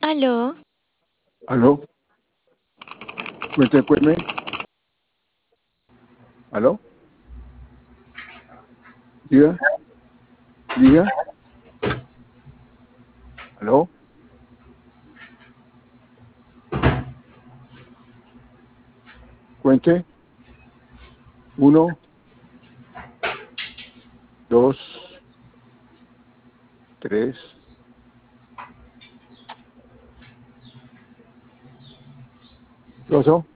Aló, ¿Aló? Cuénteme. ¿Aló? Diga, diga. ¿Aló? Cuente. Uno, dos, tres. ¿Qué pasó?